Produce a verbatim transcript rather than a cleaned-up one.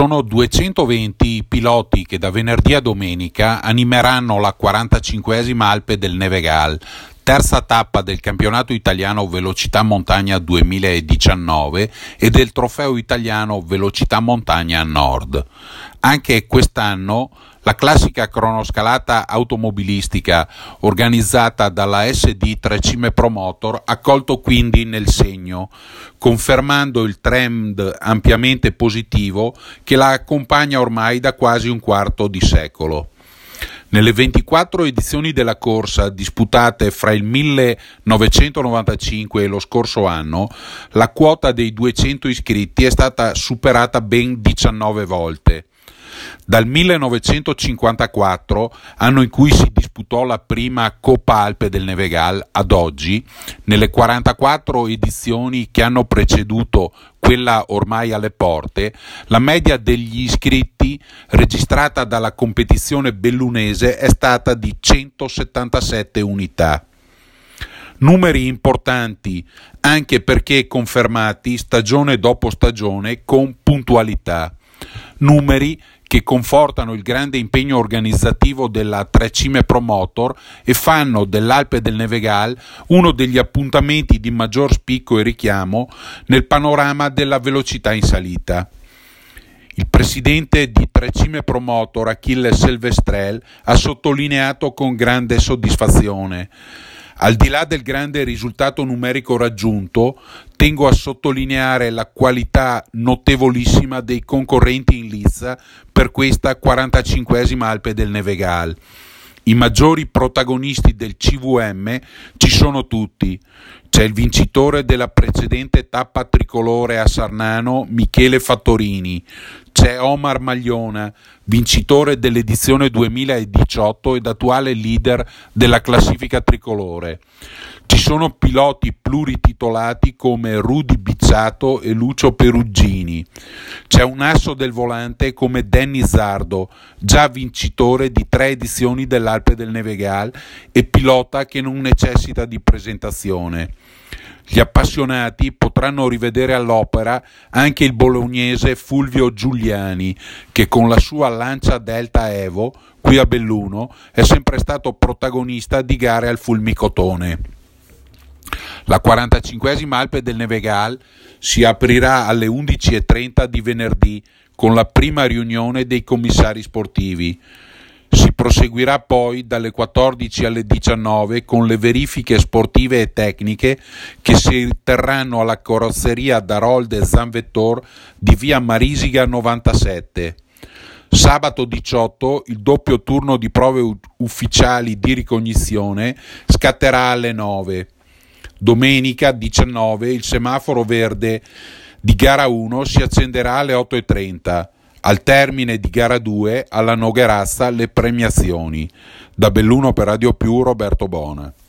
Sono duecentoventi i piloti che da venerdì a domenica animeranno la quarantacinquesima Alpe del Nevegal, terza tappa del campionato italiano Velocità Montagna duemiladiciannove e del trofeo italiano Velocità Montagna Nord. Anche quest'anno la classica cronoscalata automobilistica organizzata dalla S D Tre Cime Promotor ha colto quindi nel segno, confermando il trend ampiamente positivo che la accompagna ormai da quasi un quarto di secolo. Nelle ventiquattro edizioni della corsa disputate fra il millenovecentonovantacinque e lo scorso anno, la quota dei duecento iscritti è stata superata ben diciannove volte. Dal millenovecentocinquantaquattro, anno in cui si disputò la prima Coppa Alpe del Nevegal, ad oggi, nelle quarantaquattro edizioni che hanno preceduto quella ormai alle porte, la media degli iscritti registrata dalla competizione bellunese è stata di centosettantasette unità. Numeri importanti anche perché confermati stagione dopo stagione con puntualità. Numeri che confortano il grande impegno organizzativo della Tre Cime Promotor e fanno dell'Alpe del Nevegal uno degli appuntamenti di maggior spicco e richiamo nel panorama della velocità in salita. Il presidente di Tre Cime Promotor, Achille Silvestrel, ha sottolineato con grande soddisfazione: al di là del grande risultato numerico raggiunto, tengo a sottolineare la qualità notevolissima dei concorrenti in lizza per questa quarantacinquesima Alpe del Nevegal. I maggiori protagonisti del C V M ci sono tutti. C'è il vincitore della precedente tappa tricolore a Sarnano, Michele Fattorini. C'è Omar Magliona, vincitore dell'edizione duemiladiciotto ed attuale leader della classifica tricolore. Ci sono piloti plurititolati come Rudy Bicciato e Lucio Perugini. C'è un asso del volante come Danny Zardo, già vincitore di tre edizioni dell'Alpe del Nevegal e pilota che non necessita di presentazione. Gli appassionati potranno rivedere all'opera anche il bolognese Fulvio Giuliani, che con la sua Lancia Delta Evo, qui a Belluno, è sempre stato protagonista di gare al fulmicotone. La quarantacinquesima Alpe del Nevegal si aprirà alle undici e trenta di venerdì con la prima riunione dei commissari sportivi. Si proseguirà poi dalle quattordici alle diciannove con le verifiche sportive e tecniche che si terranno alla carrozzeria Darolde Zanvettor di via Marisiga novantasette. Sabato diciotto il doppio turno di prove ufficiali di ricognizione scatterà alle nove. Domenica diciannove il semaforo verde di gara uno si accenderà alle otto e trenta. Al termine di gara due, alla Nogherazza, le premiazioni. Da Belluno per Radio Più, Roberto Bona.